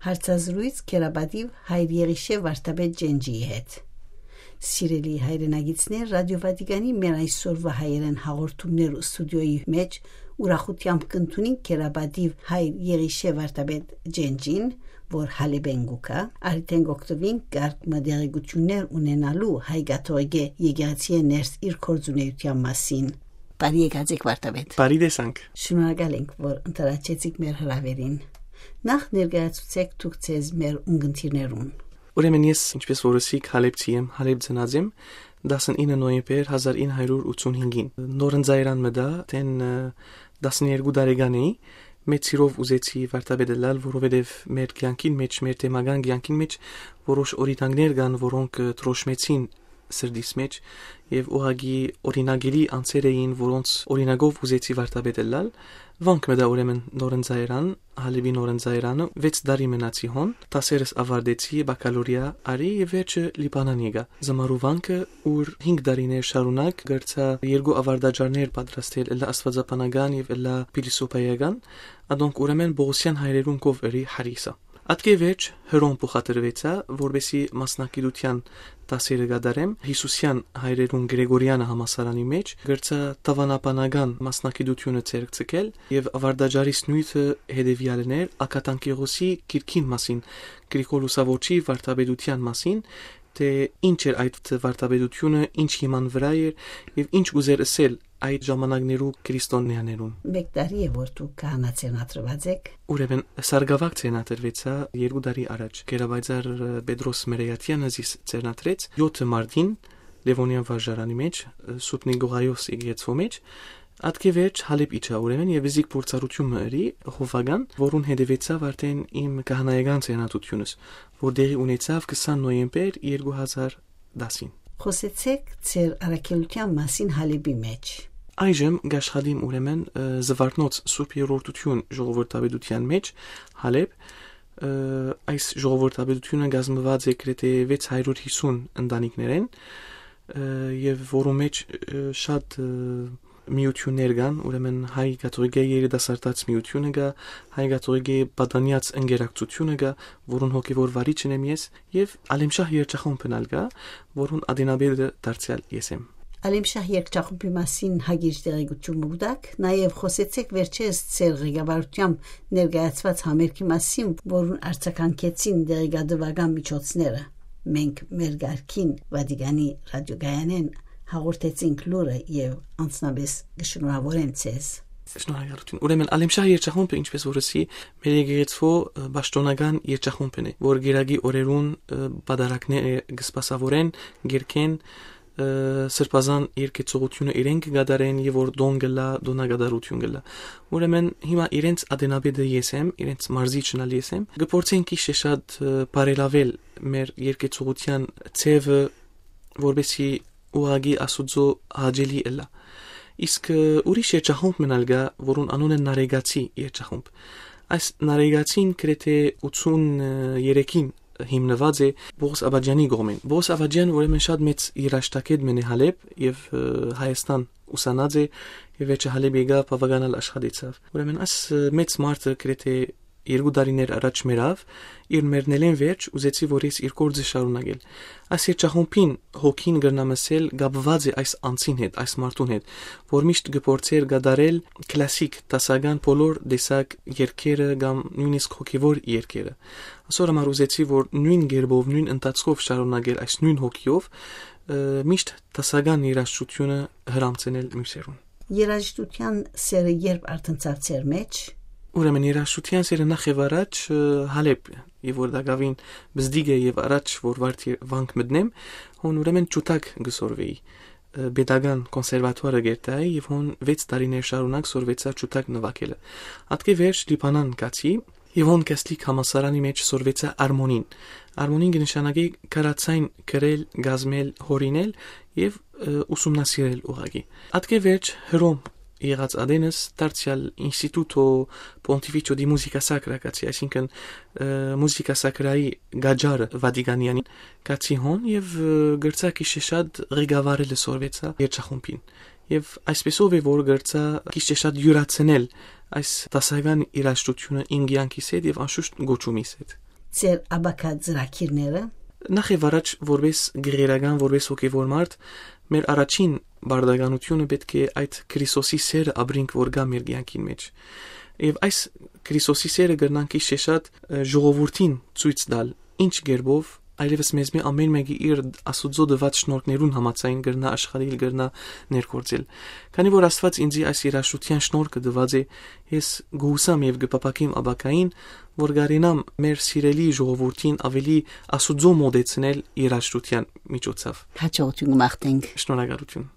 Հարցազրույց Կերաբադիվ Հայր Եղիշե Վարդապետ Ջենջիի հետ։ Սիրելի հայրենագիտներ, Ռադիո Վատիկանի մեր այսօրվա հայերեն հաղորդումներ ստուդիոյի մեջ ուրախությամբ կընդունենք Կերաբադիվ Հայր Եղիշե Վարդապետ Ջենջին, որ հալիբենգուկա, արդեն օգտվին կարգ մդերգություններ ունենալու հայ կաթողիկե եկեղեցիի ներս իր կորձունեության մասին։ Բարի եկածեք Վարդապետ։ Բարի տեսանք։ Շնորհակալ ենք, որ ընտրացեցիք մեր հրավերին։ Նախ ներկայացուցեք դուք ձեզ մեր ունգընտիրներուն։ Ուրեմն ես, ինչպես որ ասիք, հալեբցի եմ, հալեբ ծնած եմ 19 նոյեմբեր 1985-ին։ Նորընձայրան մտա, տեն 12 տարեկան էի, մեծ սիրով ուզեցի Վարդապետը լալ, որովհետև մեր կյանքին մեջ, մեր թեմական կյանքին մեջ որոշ օրինակներ կան, որոնք տրոշմեցին սրտիս մեջ եւ ուղղակի օրինագելի անձեր էին, որոնց օրինակով ուզեցի Վարդապետը լալ։ Վանք մտա ուրեմն Նորընձայրան, Հալեբի Նորընձայրանը 6 տարի մնացի հոն, 10-երս ավարտեցի բակալորիա արի եւ վերջը Լիբանան եկա։ Զամարու վանքը ուր 5 տարիներ շարունակ գրծա 2 ավարտաճարներ պատրաստել էլա աստվածաբանական եւ էլա փիլիսոփայական, ադոնք ուրեմն Բողոսյան հայրերուն կով էրի Հարիսա։ Ատկե վերջ հրոն փոխադրվեցա, որբեսի մասնակցության տասերը գադարեմ Հիսուսյան հայրերուն Գրեգորյանը համասարանի մեջ, գրծա տավանապանական մասնակցությունը ցերկցկել եւ ավարտաճարիս նույնը հետեւյալներ ակատանկեղոսի քիրքին մասին, Գրիգորոսավոչի վարդապետության մասին, թե ինչ էր այդ վարդապետությունը, ինչ հիման վրա էր եւ ինչ ուզեր ասել այդ ժամանակներու քրիստոնյաներուն։ Մեկ տարի է որ դուք քահանացենատրված եք։ Ուրեմն սարգավակ ցենատրվեցա 2 տարի առաջ։ Գերավայցար Պետրոս Մերեյատյանը զիս ցենատրեց 7 մարտին Լևոնյան վարժարանի մեջ, Սուրբ Նիկողայոս եկեղեցու մեջ։ Ատկե վերջ Հալեբ իջա ուրեմն եւ զիկ փորձառություն մերի հովական, որուն հետևեցավ արդեն իմ քահանայական ցենատությունս, որ դեղի ունեցավ 20 նոյեմբեր 2010-ին։ Խոսեցեք ձեր առաքելության մասին Հալեբի մեջ։ Այժմ գաշխատիմ ուրեմն Զվարթնոց Սուրբ Երրորդություն ժողովրդավետության մեջ Հալեբ, այս ժողովրդավետությունը կազմված է գրեթե 650 ընտանիքներեն եւ որում մեջ շատ միություններ կան, ուրեմն հայ կաթողիկե երիտասարդաց միությունը կա, հայ կաթողիկե պատանյաց ընկերակցությունը կա, որուն հոգևոր վարիչն եմ ես, եւ Ալեմշահ երգչախումբն ալ կա, որուն ադինաբեդը դարձյալ ես եմ։ Ալեմշահ երգչախումբի մասին հագիր տեղեկություն մուտակ, նաեւ խոսեցեք վերջերս ձեր ղեկավարությամբ ներկայացված համերգի մասին, որուն արձագանքեցին դեղեկատվական միջոցները։ Մենք մեր գարքին Վատիկանի ռադիոգայանեն հաղորդեցինք լուրը եւ անձնապես գշնորհավորեմ ձեզ։ Շնորհակալություն։ Ուրեմն Ալեմշահ երգչախումբը ինչպես որ ասի, մեր եկեղեցու պաշտոնական երգչախումբն է, որ գերագի օրերուն բادرակներ գսպասավորեն, գերքեն սրբազան երկեցողությունը իրենք գդարեն եւ որ դոն գլա դոնագադարություն գլա։ Ուրեմն հիմա իրենց ադենաբեդը ես եմ, իրենց մարզիչն ալ ես եմ։ Գպորցենք իշե շատ բարելավել մեր երկեցողության ցևը, որբեսի ուղագի ասուծո հաջելի էլա։ Իսկ ուրիշ երգչախումբ մնալ գա, որուն անուն է Նարեգացի երգչախումբ։ Այս Նարեգացին գրեթե 83-ին հիմնված է Բողոս Աբաջյանի կողմեն։ Բողոս Աբաջյան ուրեմն շատ մեծ երաժշտակետ մեն է Հալեբ եւ Հայաստան ուսանած է եւ վերջը Հալեբ եկա բավականալ աշխատեցավ։ Ուրեմն այս մեծ մարդը գրեթե 2 տարիներ առաջ մերավ իր մերնելեն վերջ ուզեցի որ ես իր գործը շարունակել։ Այս երգչախումբին հոգին գրնամսել գաբված է այս անցին հետ, այս մարդուն հետ, որ միշտ գործեր գդարել կլասիկ տասական բոլոր դեսակ երգերը կամ նույնիսկ հոգևոր երգերը։ Այսօր համար ուզեցի որ նույն գերբով, նույն ընթացքով շարունակել այս նույն հոգիով միշտ տասական երաժշտությունը հրամցնել մյուսերուն։ Երաժշտության սերը երբ արտնցավ ձեր մեջ։ Ուրեմն երաժշտության սերը նախ եւ առաջ Հալեբ եւ որ դակավին բզդիգը եւ առաջ որ վանք մտնեմ հոն ուրեմն ճուտակ գսորվեի Պետական կոնսերվատուարը գերտայի եւ հոն 6 տարիներ շարունակ սորվեցա ճուտակ նվագելը։ Ատկե վերջ Լիբանան կացի եւ հոն կստիկ համասարանի մեջ սորվեցա արմոնին։ Արմոնին կնշանակի կարացային գրել, գազմել, հորինել եւ ուսումնասիրել ուղագի։ Ատկե վերջ հրոմ եղած ադենս դարձյալ ինստիտուտո Pontificio di Musica Sacra կացի, այսինքն մուզիկա սակրայի գաջարը Վատիկանյանին կացի հոն եւ գրծակի շատ ղեկավարել սորվեցա երգչախումբին եւ այսպեսով է որ գրծա քիչ շատ յուրացնել այս տասական երաժշտությունը իմ կյանքիս հետ եւ անշուշտ գոչումիս հետ։ ձեր աբակա ծրագիրները։ Նախ եւ առաջ որպես գերերական, որպես հոգեվոր մարդ, մեր առաջին բարդականությունը պետք է այդ Քրիստոսի սերը ապրենք, որ գա մեր կյանքին մեջ։ Եվ այս Քրիստոսի սերը գրնանքի շեշատ ժողովրդին ցույց տալ, ինչ գերբով այլևս մեզ մի ամեն մեկի իր Աստծո դված շնորհներուն համաձայն գրնա աշխատել, գրնա ներկործել։ Քանի որ Աստված ինձ այս երաշխության շնորհքը տված է, ես գուսամ եւ գպապակիմ աբակային, որ գարինամ մեր սիրելի ժողովրդին ավելի Աստծո մոդեցնել երաշխության միջոցով։ Հաջողություն մաղթենք։ Շնորհակալություն։